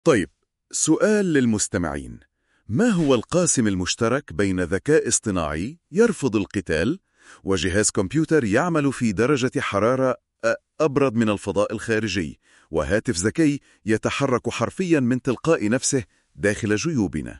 طيب، سؤال للمستمعين: ما هو القاسم المشترك بين ذكاء اصطناعي يرفض القتال وجهاز كمبيوتر يعمل في درجة حرارة أبرد من الفضاء الخارجي وهاتف ذكي يتحرك حرفياً من تلقاء نفسه داخل جيوبنا؟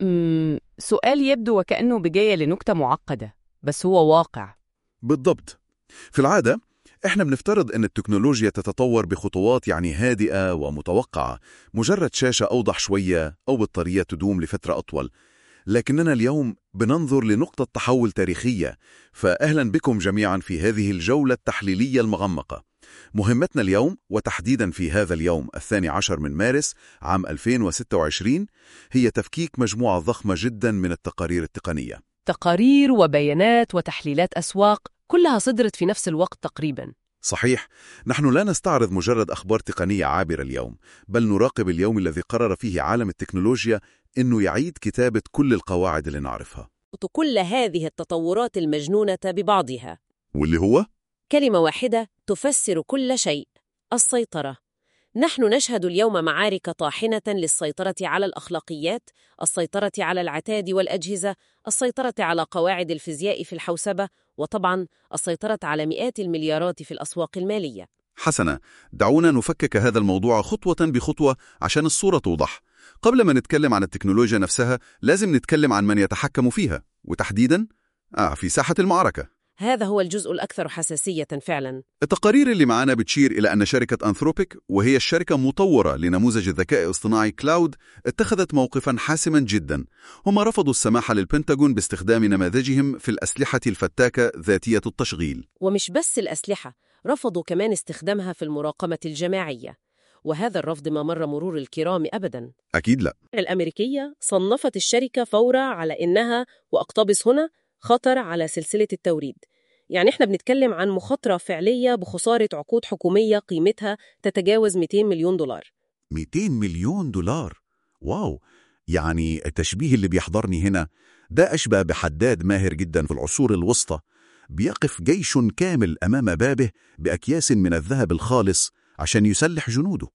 سؤال يبدو وكأنه بجاية لنكتة معقدة، بس هو واقع. بالضبط. في العادة إحنا بنفترض أن التكنولوجيا تتطور بخطوات هادئة ومتوقعة، مجرد شاشة أوضح شوية أو بطارية تدوم لفترة أطول. لكننا اليوم بننظر لنقطة تحول تاريخية، فأهلا بكم جميعا في هذه الجولة التحليلية المغمقة. مهمتنا اليوم، وتحديدا في هذا اليوم 12 من مارس عام 2026، هي تفكيك مجموعة ضخمة جدا من التقارير التقنية. تقارير وبيانات وتحليلات أسواق كلها صدرت في نفس الوقت تقريبا. صحيح، نحن لا نستعرض مجرد أخبار تقنية عابرة اليوم، بل نراقب اليوم الذي قرر فيه عالم التكنولوجيا إنه يعيد كتابة كل القواعد اللي نعرفها. كل هذه التطورات المجنونة ببعضها، واللي هو كلمة واحدة تفسر كل شيء: السيطرة. نحن نشهد اليوم معارك طاحنة للسيطرة على الأخلاقيات، السيطرة على العتاد والأجهزة، السيطرة على قواعد الفيزياء في الحوسبة، وطبعاً السيطرة على مئات المليارات في الأسواق المالية. حسنا، دعونا نفكك هذا الموضوع خطوة بخطوة عشان الصورة توضح. قبل ما نتكلم عن التكنولوجيا نفسها، لازم نتكلم عن من يتحكم فيها، وتحديداً في ساحة المعركة. هذا هو الجزء الأكثر حساسية فعلاً. التقارير اللي معنا بتشير إلى أن شركة أنثروبيك، وهي الشركة مطورة لنموذج الذكاء الاصطناعي كلاود، اتخذت موقفاً حاسماً جداً. هم رفضوا السماح للبنتاغون باستخدام نماذجهم في الأسلحة الفتاكة ذاتية التشغيل. ومش بس الأسلحة، رفضوا كمان استخدامها في المراقبة الجماعية، وهذا الرفض ما مر مرور الكرام أبداً. أكيد لا. الأمريكية صنفت الشركة فورا على إنها، وأقتبس هنا، خطر على سلسلة التوريد. يعني إحنا بنتكلم عن مخاطرة فعلية بخسارة عقود حكومية قيمتها تتجاوز 200 مليون دولار. 200 مليون دولار؟ واو! يعني التشبيه اللي بيحضرني هنا ده أشبه بحداد ماهر جدا في العصور الوسطى بيقف جيش كامل أمام بابه بأكياس من الذهب الخالص عشان يسلح جنوده.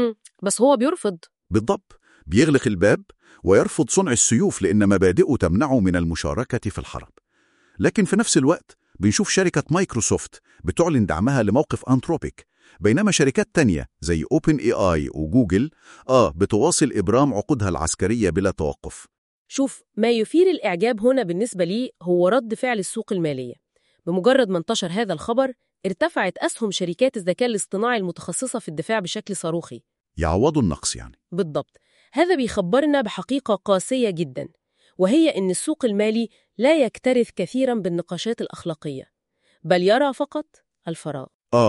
بس هو بيرفض. بالضبط، بيغلق الباب ويرفض صنع السيوف لأن مبادئه تمنعه من المشاركة في الحرب. لكن في نفس الوقت بنشوف شركة مايكروسوفت بتعلن دعمها لموقف أنثروبيك، بينما شركات تانية زي أوبن اي اي وجوجل بتواصل إبرام عقودها العسكرية بلا توقف. شوف، ما يثير الإعجاب هنا بالنسبة لي هو رد فعل السوق المالية. بمجرد ما انتشر هذا الخبر، ارتفعت أسهم شركات الذكاء الاصطناعي المتخصصة في الدفاع بشكل صاروخي. يعوضوا النقص يعني. بالضبط. هذا بيخبرنا بحقيقة قاسية جدا، وهي إن السوق المالي لا يكترث كثيرا بالنقاشات الأخلاقية، بل يرى فقط الفراغ.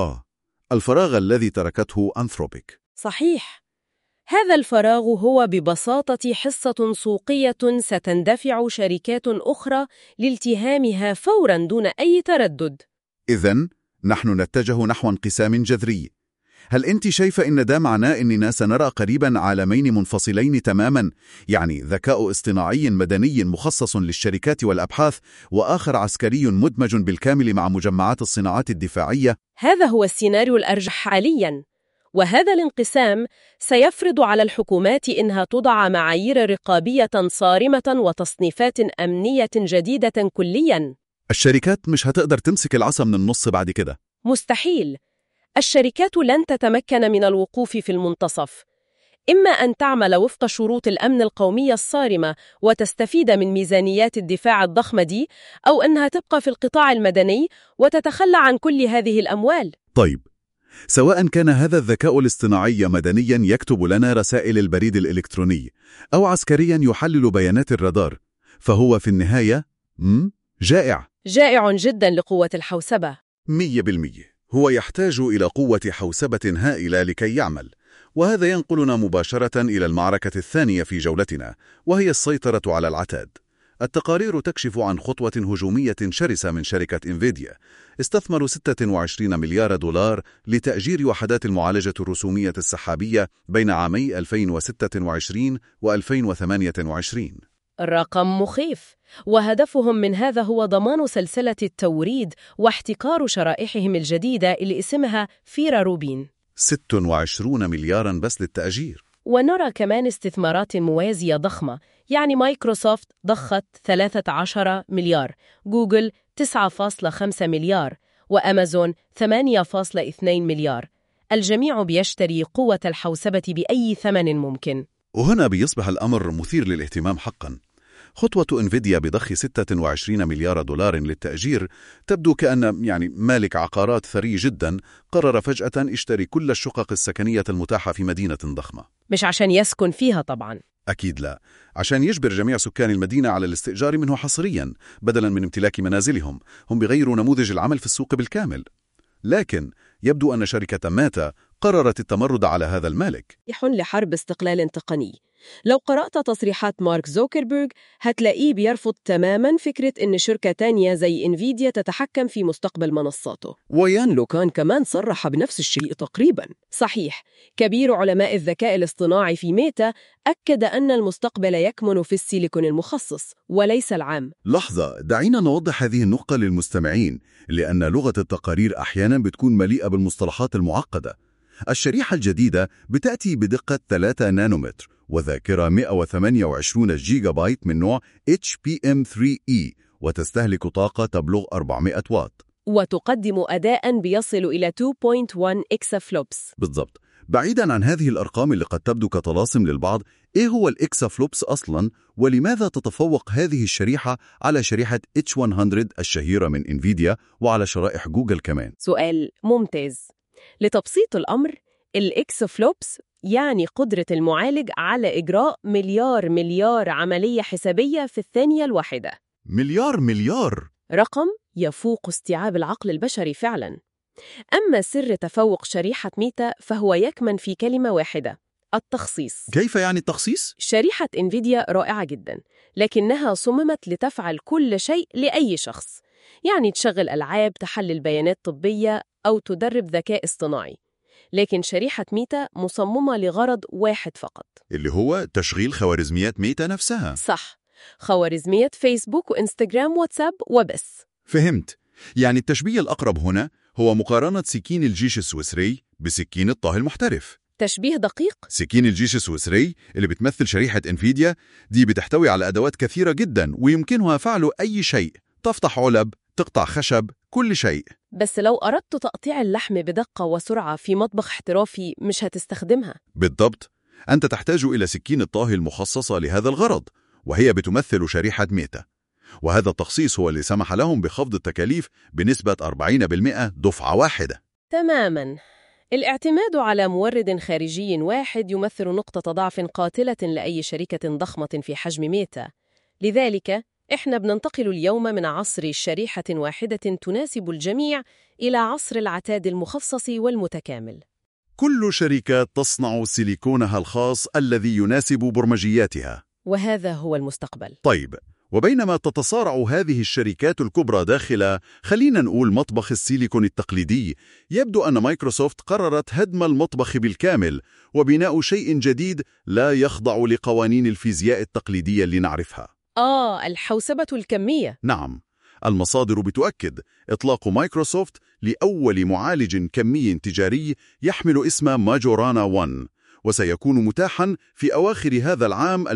الفراغ الذي تركته أنثروبيك. صحيح. هذا الفراغ هو ببساطة حصة سوقية ستندفع شركات أخرى لالتهامها فوراً دون أي تردد. إذن نحن نتجه نحو انقسام جذري. هل أنت شايفة إن ده معناه إننا سنرى قريباً عالمين منفصلين تماماً، يعني ذكاء اصطناعي مدني مخصص للشركات والأبحاث، وآخر عسكري مدمج بالكامل مع مجمعات الصناعات الدفاعية؟ هذا هو السيناريو الأرجح حالياً، وهذا الانقسام سيفرض على الحكومات إنها تضع معايير رقابية صارمة وتصنيفات أمنية جديدة كلياً. الشركات مش هتقدر تمسك العصا من النص بعد كده. مستحيل. الشركات لن تتمكن من الوقوف في المنتصف، إما أن تعمل وفق شروط الأمن القومي الصارمة وتستفيد من ميزانيات الدفاع الضخمة دي، أو أنها تبقى في القطاع المدني وتتخلى عن كل هذه الأموال. طيب، سواء كان هذا الذكاء الاصطناعي مدنيا يكتب لنا رسائل البريد الإلكتروني أو عسكريا يحلل بيانات الرادار، فهو في النهاية جائع جدا لقوة الحوسبة. 100%. هو يحتاج إلى قوة حوسبة هائلة لكي يعمل، وهذا ينقلنا مباشرة إلى المعركة الثانية في جولتنا، وهي السيطرة على العتاد. التقارير تكشف عن خطوة هجومية شرسة من شركة إنفيديا، استثمروا 26 مليار دولار لتأجير وحدات المعالجة الرسومية السحابية بين عامي 2026 و2028. الرقم مخيف، وهدفهم من هذا هو ضمان سلسلة التوريد واحتكار شرائحهم الجديدة اللي اسمها فيرا روبين. 26 ملياراً بس للتأجير. ونرى كمان استثمارات موازية ضخمة، يعني مايكروسوفت ضخت 13 مليار، جوجل 9.5 مليار، وأمازون 8.2 مليار. الجميع بيشتري قوة الحوسبة بأي ثمن ممكن. وهنا بيصبح الأمر مثير للاهتمام حقا. خطوة انفيديا بضخ 26 مليار دولار للتأجير تبدو كأن مالك عقارات ثري جدا قرر فجأة اشتري كل الشقق السكنية المتاحة في مدينة ضخمة. مش عشان يسكن فيها طبعا. أكيد لا، عشان يجبر جميع سكان المدينة على الاستئجار منه حصريا بدلا من امتلاك منازلهم. هم بيغيروا نموذج العمل في السوق بالكامل. لكن يبدو أن شركة ميتا قررت التمرد على هذا المالك. يحن لحرب استقلال تقني. لو قرأت تصريحات مارك زوكربيرغ هتلاقيه بيرفض تماماً فكرة إن شركة تانية زي إنفيديا تتحكم في مستقبل منصاته. ويان لو كمان صرح بنفس الشيء تقريباً. صحيح، كبير علماء الذكاء الاصطناعي في ميتا أكد أن المستقبل يكمن في السيليكون المخصص وليس العام. لحظة، دعينا نوضح هذه النقطة للمستمعين، لأن لغة التقارير أحياناً بتكون مليئة بالمصطلحات المعقدة. الشريحة الجديدة بتأتي بدقة 3 نانومتر وذاكرة 128 جيجا بايت من نوع HBM3E، وتستهلك طاقة تبلغ 400 واط، وتقدم أداء بيصل إلى 2.1 إكسافلوبس. بالضبط. بعيداً عن هذه الأرقام اللي قد تبدو كطلاسم للبعض، إيه هو الإكسافلوبس أصلاً؟ ولماذا تتفوق هذه الشريحة على شريحة H100 الشهيرة من إنفيديا وعلى شرائح جوجل كمان؟ سؤال ممتاز. لتبسيط الأمر، الإكسافلوبس يعني قدرة المعالج على إجراء مليار عملية حسابية في الثانية الواحدة. مليار! رقم يفوق استيعاب العقل البشري فعلاً. أما سر تفوق شريحة ميتا فهو يكمن في كلمة واحدة: التخصيص. كيف يعني التخصيص؟ شريحة إنفيديا رائعة جداً، لكنها صممت لتفعل كل شيء لأي شخص، يعني تشغل ألعاب، تحلل بيانات طبية، أو تدرب ذكاء اصطناعي. لكن شريحة ميتا مصممة لغرض واحد فقط، اللي هو تشغيل خوارزميات ميتا نفسها. صح، خوارزمية فيسبوك وإنستغرام واتساب وبس. فهمت. يعني التشبيه الأقرب هنا هو مقارنة سكين الجيش السويسري بسكين الطهي المحترف. تشبيه دقيق. سكين الجيش السويسري اللي بتمثل شريحة انفيديا دي بتحتوي على أدوات كثيرة جدا ويمكنها فعل أي شيء، تفتح علب، تقطع خشب، كل شيء. بس لو أردت تقطيع اللحم بدقة وسرعة في مطبخ احترافي مش هتستخدمها. بالضبط، أنت تحتاج إلى سكين الطهي المخصصة لهذا الغرض، وهي بتمثل شريحة ميتا. وهذا التخصيص هو اللي سمح لهم بخفض التكاليف بنسبة 40% دفعة واحدة. تماماً. الاعتماد على مورد خارجي واحد يمثل نقطة ضعف قاتلة لأي شركة ضخمة في حجم ميتا. لذلك إحنا بننتقل اليوم من عصر شريحة واحدة تناسب الجميع إلى عصر العتاد المخصص والمتكامل. كل شركة تصنع سيليكونها الخاص الذي يناسب برمجياتها، وهذا هو المستقبل. طيب، وبينما تتصارع هذه الشركات الكبرى داخل، خلينا نقول، مطبخ السيليكون التقليدي، يبدو أن مايكروسوفت قررت هدم المطبخ بالكامل وبناء شيء جديد لا يخضع لقوانين الفيزياء التقليدية اللي نعرفها. الحوسبة الكمية. نعم، المصادر بتؤكد إطلاق مايكروسوفت لأول معالج كمي تجاري يحمل اسم ماجورانا 1، وسيكون متاحاً في أواخر هذا العام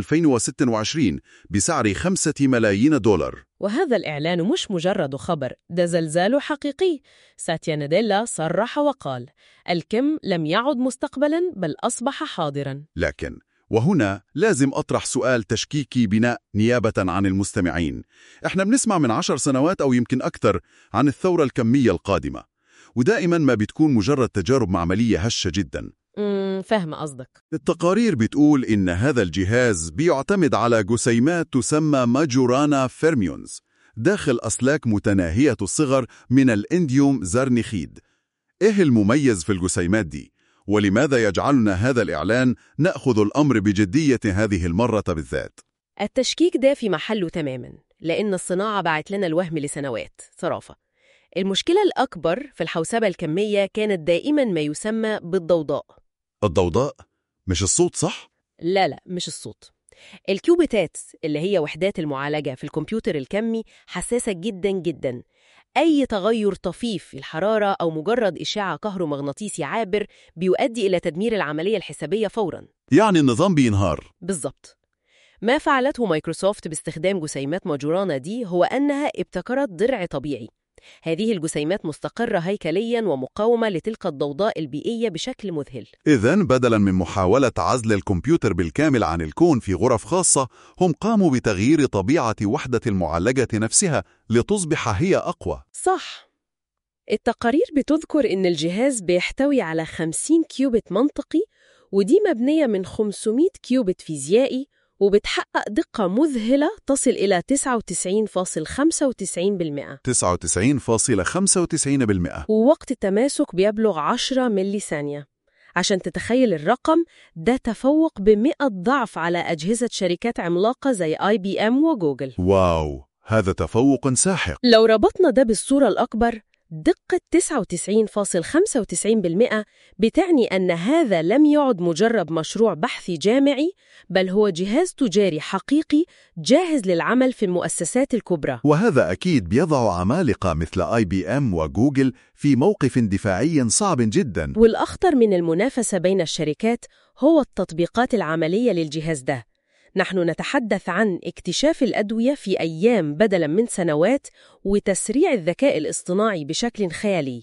2026 بسعر $5 ملايين. وهذا الإعلان مش مجرد خبر، ده زلزال حقيقي. ساتيا ناديلا صرح وقال: الكم لم يعد مستقبلاً بل أصبح حاضراً. لكن وهنا لازم أطرح سؤال تشكيكي بناء نيابة عن المستمعين. إحنا بنسمع من 10 سنوات أو يمكن أكثر عن الثورة الكمية القادمة، ودائما ما بتكون مجرد تجارب معملية هشة جدا. فهم قصدك. التقارير بتقول إن هذا الجهاز بيعتمد على جسيمات تسمى ماجورانا فيرميونز داخل أسلاك متناهية الصغر من الإنديوم زرنخيد. إيه المميز في الجسيمات دي؟ ولماذا يجعلنا هذا الإعلان نأخذ الأمر بجدية هذه المرة بالذات؟ التشكيك ده في محله تماماً، لأن الصناعة باعت لنا الوهم لسنوات صرافة. المشكلة الأكبر في الحوسبة الكمية كانت دائماً ما يسمى بالضوضاء. الضوضاء؟ مش الصوت صح؟ لا، مش الصوت. الكيوبيتات اللي هي وحدات المعالجة في الكمبيوتر الكمي حساسة جداً. أي تغير طفيف في الحرارة أو مجرد إشعاع كهرومغناطيسي عابر بيؤدي إلى تدمير العملية الحسابية فوراً. يعني النظام بينهار. بالضبط. ما فعلته مايكروسوفت باستخدام جسيمات ماجورانا دي هو أنها ابتكرت درع طبيعي. هذه الجسيمات مستقرة هيكلياً ومقاومة لتلك الضوضاء البيئية بشكل مذهل. إذن بدلاً من محاولة عزل الكمبيوتر بالكامل عن الكون في غرف خاصة، هم قاموا بتغيير طبيعة وحدة المعالجة نفسها لتصبح هي أقوى. صح. التقارير بتذكر إن الجهاز بيحتوي على 50 كيوبت منطقي، ودي مبنية من 500 كيوبت فيزيائي، وبتحقق دقة مذهلة تصل إلى 99.95%. 99.95%. ووقت التماسك بيبلغ 10 ملي ثانية. عشان تتخيل الرقم ده، تفوق ب100 ضعف على أجهزة شركات عملاقة زي IBM وجوجل. واو، هذا تفوق ساحق. لو ربطنا ده بالصورة الأكبر، دقة 99.95% بتعني أن هذا لم يعد مجرد مشروع بحثي جامعي، بل هو جهاز تجاري حقيقي جاهز للعمل في المؤسسات الكبرى. وهذا أكيد بيضع عمالقة مثل IBM وجوجل في موقف دفاعي صعب جدا. والأخطر من المنافسة بين الشركات هو التطبيقات العملية للجهاز ده. نحن نتحدث عن اكتشاف الأدوية في أيام بدلاً من سنوات، وتسريع الذكاء الاصطناعي بشكل خيالي.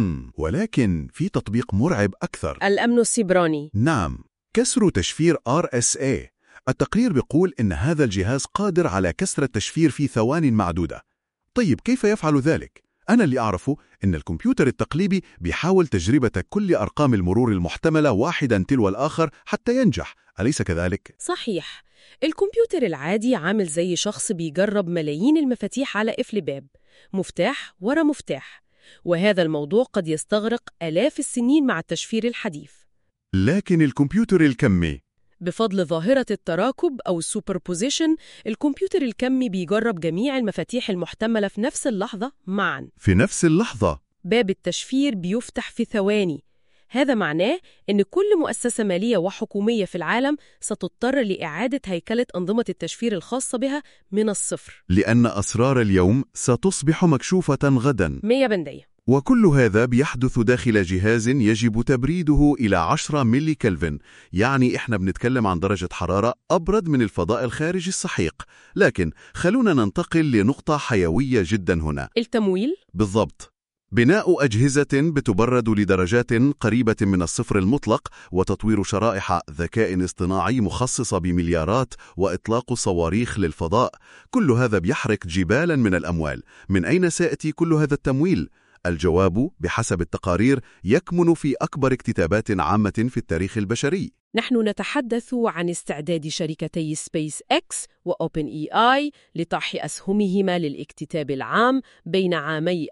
ولكن في تطبيق مرعب أكثر: الأمن السيبراني. نعم، كسر تشفير RSA. التقرير بيقول إن هذا الجهاز قادر على كسر التشفير في ثوان معدودة. طيب كيف يفعل ذلك؟ أنا اللي أعرفه إن الكمبيوتر التقليدي بيحاول تجربة كل أرقام المرور المحتملة واحداً تلو الآخر حتى ينجح، أليس كذلك؟ صحيح. الكمبيوتر العادي عامل زي شخص بيجرب ملايين المفاتيح على قفل باب، مفتاح ورا مفتاح، وهذا الموضوع قد يستغرق آلاف السنين مع التشفير الحديث. لكن الكمبيوتر الكمي، بفضل ظاهرة التراكب أو السوبربوزيشن، الكمبيوتر الكمي بيجرب جميع المفاتيح المحتملة في نفس اللحظة معاً. في نفس اللحظة. باب التشفير بيفتح في ثواني. هذا معناه إن كل مؤسسة مالية وحكومية في العالم ستضطر لإعادة هيكلة أنظمة التشفير الخاصة بها من الصفر، لأن أسرار اليوم ستصبح مكشوفة غداً. 100%. وكل هذا بيحدث داخل جهاز يجب تبريده إلى 10 ملي كلفن، يعني إحنا بنتكلم عن درجة حرارة أبرد من الفضاء الخارجي السحيق. لكن خلونا ننتقل لنقطة حيوية جدا هنا: التمويل. بالضبط. بناء أجهزة بتبرد لدرجات قريبة من الصفر المطلق، وتطوير شرائح ذكاء اصطناعي مخصصة بمليارات، وإطلاق صواريخ للفضاء، كل هذا بيحرق جبالا من الأموال. من أين سيأتي كل هذا التمويل؟ الجواب بحسب التقارير يكمن في أكبر اكتتابات عامة في التاريخ البشري. نحن نتحدث عن استعداد شركتي سبيس إكس وأوبن إي آي لطرح أسهمهما للاكتتاب العام بين عامي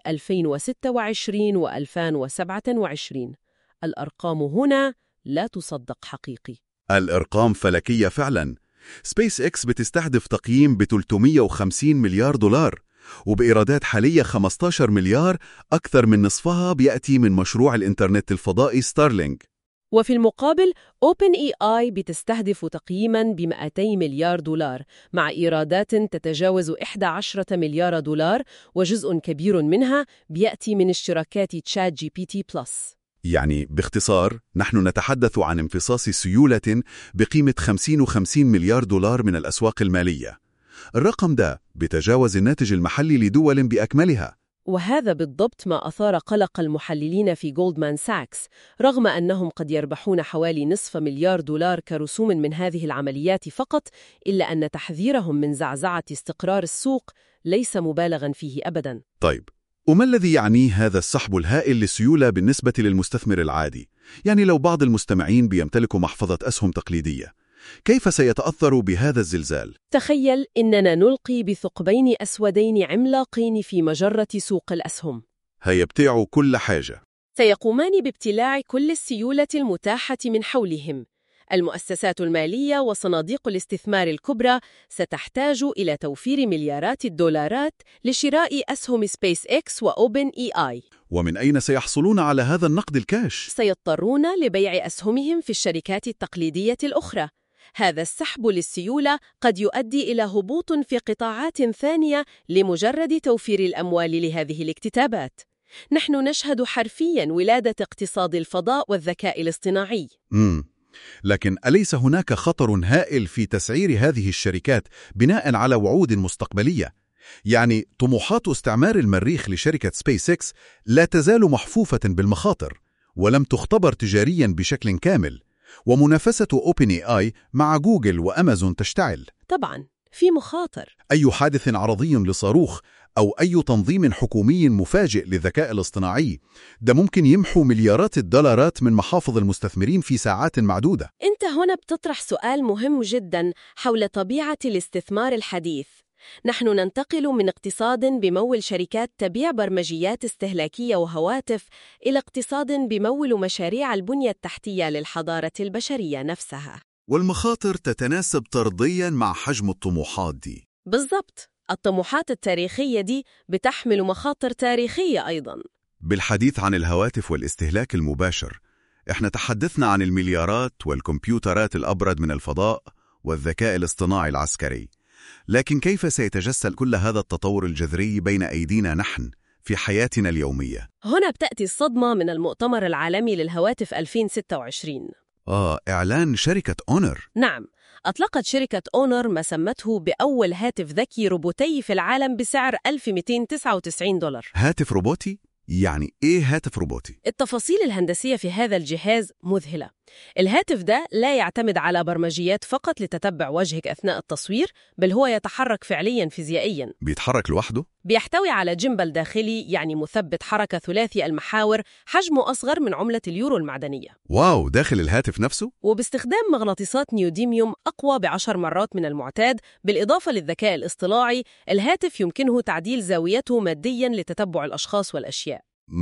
2026 و 2027. الأرقام هنا لا تصدق حقيقي. الأرقام فلكية فعلا. سبيس إكس بتستهدف تقييم ب$350 مليار، وبإيرادات حالية 15 مليار، أكثر من نصفها بيأتي من مشروع الإنترنت الفضائي ستارلينك. وفي المقابل OpenAI بتستهدف تقييماً ب$200 مليار، مع إيرادات تتجاوز 11 مليار دولار، وجزء كبير منها بيأتي من اشتراكات تشات جي بي تي بلس. يعني باختصار، نحن نتحدث عن امتصاص سيولة بقيمة 50 مليار دولار من الأسواق المالية. الرقم ده بتجاوز الناتج المحلي لدول بأكملها. وهذا بالضبط ما أثار قلق المحللين في جولدمان ساكس، رغم أنهم قد يربحون حوالي نصف مليار دولار كرسوم من هذه العمليات فقط، إلا أن تحذيرهم من زعزعة استقرار السوق ليس مبالغاً فيه أبداً. طيب، وما الذي يعنيه هذا السحب الهائل للسيولة بالنسبة للمستثمر العادي؟ يعني لو بعض المستمعين بيمتلكوا محفظة أسهم تقليدية، كيف سيتأثر بهذا الزلزال؟ تخيل إننا نلقي بثقبين أسودين عملاقين في مجرة سوق الأسهم. هيبتاعوا كل حاجة. سيقومان بابتلاع كل السيولة المتاحة من حولهم. المؤسسات المالية وصناديق الاستثمار الكبرى ستحتاج إلى توفير مليارات الدولارات لشراء أسهم سبيس إكس وأوبن إي آي. ومن أين سيحصلون على هذا النقد الكاش؟ سيضطرون لبيع أسهمهم في الشركات التقليدية الأخرى. هذا السحب للسيولة قد يؤدي إلى هبوط في قطاعات ثانية لمجرد توفير الأموال لهذه الاكتتابات. نحن نشهد حرفياً ولادة اقتصاد الفضاء والذكاء الاصطناعي. لكن أليس هناك خطر هائل في تسعير هذه الشركات بناء على وعود مستقبلية؟ يعني طموحات استعمار المريخ لشركة سبيس إكس لا تزال محفوفة بالمخاطر ولم تختبر تجارياً بشكل كامل، ومنافسة OpenAI مع جوجل وأمازون تشتعل. طبعاً في مخاطر. أي حادث عرضي لصاروخ أو أي تنظيم حكومي مفاجئ للذكاء الاصطناعي ده ممكن يمحو مليارات الدولارات من محافظ المستثمرين في ساعات معدودة. أنت هنا بتطرح سؤال مهم جداً حول طبيعة الاستثمار الحديث. نحن ننتقل من اقتصاد بمول شركات تبيع برمجيات استهلاكية وهواتف إلى اقتصاد بمول مشاريع البنية التحتية للحضارة البشرية نفسها. والمخاطر تتناسب طردياً مع حجم الطموحات دي. بالضبط، الطموحات التاريخية دي بتحمل مخاطر تاريخية أيضاً. بالحديث عن الهواتف والاستهلاك المباشر، احنا تحدثنا عن المليارات والكمبيوترات الأبرد من الفضاء والذكاء الاصطناعي العسكري، لكن كيف سيتجسد كل هذا التطور الجذري بين أيدينا نحن في حياتنا اليومية؟ هنا بتأتي الصدمة من المؤتمر العالمي للهواتف 2026. إعلان شركة أونر. نعم، أطلقت شركة أونر ما سمته بأول هاتف ذكي روبوتي في العالم بسعر $1299. هاتف روبوتي؟ يعني إيه هاتف روبوتي؟ التفاصيل الهندسية في هذا الجهاز مذهلة. الهاتف ده لا يعتمد على برمجيات فقط لتتبع وجهك أثناء التصوير، بل هو يتحرك فعلياً فيزيائياً. بيتحرك لوحده؟ بيحتوي على جيمبل داخلي، يعني مثبت حركة ثلاثي المحاور حجمه أصغر من عملة اليورو المعدنية. واو، داخل الهاتف نفسه؟ وباستخدام مغناطيسات نيوديميوم أقوى ب10 مرات من المعتاد، بالإضافة للذكاء الاصطناعي، الهاتف يمكنه تعديل زاويته مادياً لتتبع الأشخاص والأشياء.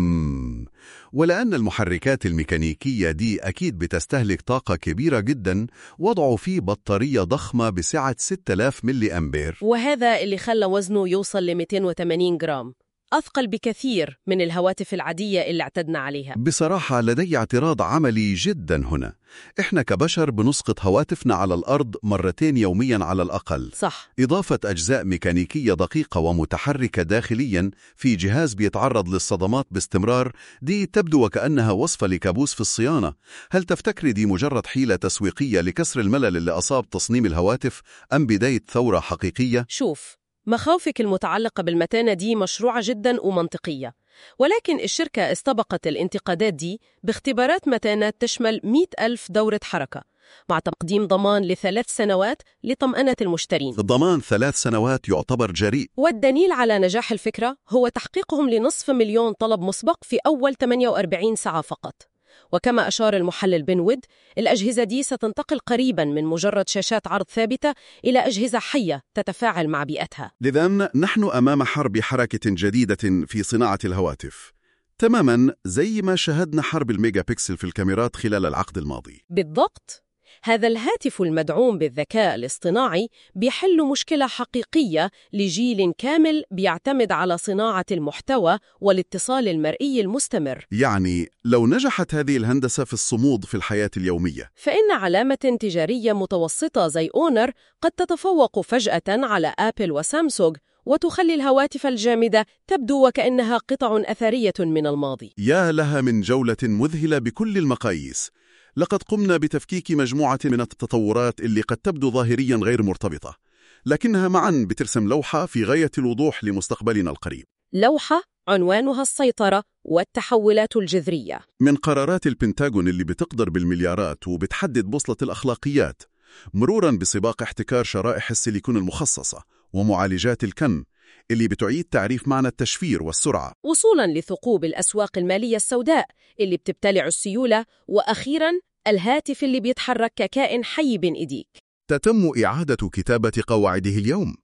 ولأن المحركات الميكانيكية دي أكيد بتستهلك طاقة كبيرة جدا، وضعوا فيه بطارية ضخمة بسعة 6000 ملي أمبير، وهذا اللي خلى وزنه يوصل ل 280 جرام، أثقل بكثير من الهواتف العادية اللي اعتدنا عليها. بصراحة لدي اعتراض عملي جدا هنا. إحنا كبشر بنسقط هواتفنا على الأرض 2 يوميا على الأقل. صح. إضافة أجزاء ميكانيكية دقيقة ومتحركة داخليا في جهاز بيتعرض للصدمات باستمرار، دي تبدو وكأنها وصفة لكابوس في الصيانة. هل تفتكري دي مجرد حيلة تسويقية لكسر الملل اللي أصاب تصميم الهواتف، أم بداية ثورة حقيقية؟ شوف، مخاوفك المتعلقة بالمتانة دي مشروعة جدا ومنطقية، ولكن الشركة استبقت الانتقادات دي باختبارات متانة تشمل 100,000 دورة حركة، مع تقديم ضمان ل3 سنوات لطمأنة المشترين. الضمان 3 سنوات يعتبر جريء. والدليل على نجاح الفكرة هو تحقيقهم ل500,000 طلب مسبق في أول 48 ساعة فقط. وكما أشار المحلل بن ويد، الأجهزة دي ستنتقل قريباً من مجرد شاشات عرض ثابتة إلى أجهزة حية تتفاعل مع بيئتها. لذا نحن أمام حرب حركة جديدة في صناعة الهواتف، تماماً زي ما شاهدنا حرب الميجا بيكسل في الكاميرات خلال العقد الماضي. بالضبط. هذا الهاتف المدعوم بالذكاء الاصطناعي بيحل مشكلة حقيقية لجيل كامل بيعتمد على صناعة المحتوى والاتصال المرئي المستمر. يعني لو نجحت هذه الهندسة في الصمود في الحياة اليومية، فإن علامة تجارية متوسطة زي أونر قد تتفوق فجأة على آبل وسامسونج، وتخلي الهواتف الجامدة تبدو وكأنها قطع أثرية من الماضي. يا لها من جولة مذهلة بكل المقاييس. لقد قمنا بتفكيك مجموعة من التطورات اللي قد تبدو ظاهريا غير مرتبطة، لكنها معا بترسم لوحة في غاية الوضوح لمستقبلنا القريب. لوحة عنوانها السيطرة والتحولات الجذرية. من قرارات البنتاغون اللي بتقدر بالمليارات وبتحدد بوصلة الأخلاقيات، مرورا بسباق احتكار شرائح السيليكون المخصصة ومعالجات الكم اللي بتعيد تعريف معنى التشفير والسرعة، وصولاً لثقوب الأسواق المالية السوداء اللي بتبتلع السيولة، وأخيراً الهاتف اللي بيتحرك ككائن حي بين إيديك. تتم إعادة كتابة قواعده اليوم.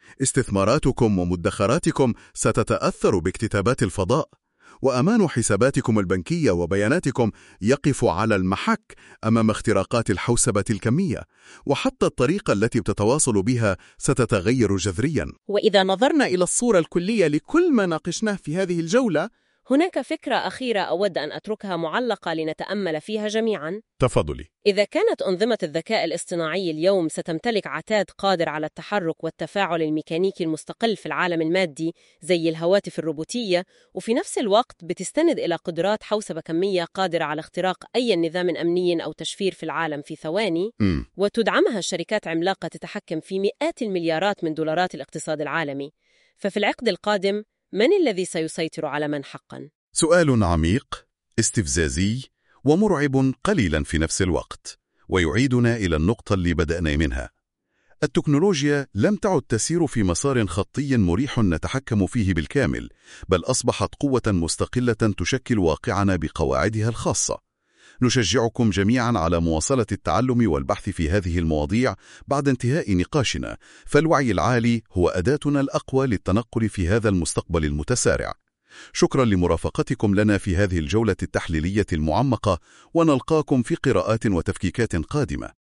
استثماراتكم ومدخراتكم ستتأثر باكتتابات الفضاء، وأمان حساباتكم البنكية وبياناتكم يقف على المحك أمام اختراقات الحوسبة الكمية، وحتى الطريقة التي بتتواصل بها ستتغير جذرياً. وإذا نظرنا إلى الصورة الكلية لكل ما ناقشناه في هذه الجولة، هناك فكرة أخيرة أود أن أتركها معلقة لنتأمل فيها جميعاً. تفضلي. إذا كانت أنظمة الذكاء الاصطناعي اليوم ستمتلك عتاد قادر على التحرك والتفاعل الميكانيكي المستقل في العالم المادي زي الهواتف الروبوتية، وفي نفس الوقت بتستند إلى قدرات حوسبة كمية قادرة على اختراق أي نظام أمني أو تشفير في العالم في ثواني، وتدعمها الشركات عملاقة تتحكم في مئات المليارات من دولارات الاقتصاد العالمي، ففي العقد القادم من الذي سيسيطر على من حقاً؟ سؤال عميق، استفزازي، ومرعب قليلا في نفس الوقت، ويعيدنا إلى النقطة اللي بدأنا منها. التكنولوجيا لم تعد تسير في مسار خطي مريح نتحكم فيه بالكامل، بل أصبحت قوة مستقلة تشكل واقعنا بقواعدها الخاصة. نشجعكم جميعا على مواصلة التعلم والبحث في هذه المواضيع بعد انتهاء نقاشنا، فالوعي العالي هو أداتنا الأقوى للتنقل في هذا المستقبل المتسارع. شكرا لمرافقتكم لنا في هذه الجولة التحليلية المعمقة، ونلقاكم في قراءات وتفكيكات قادمة.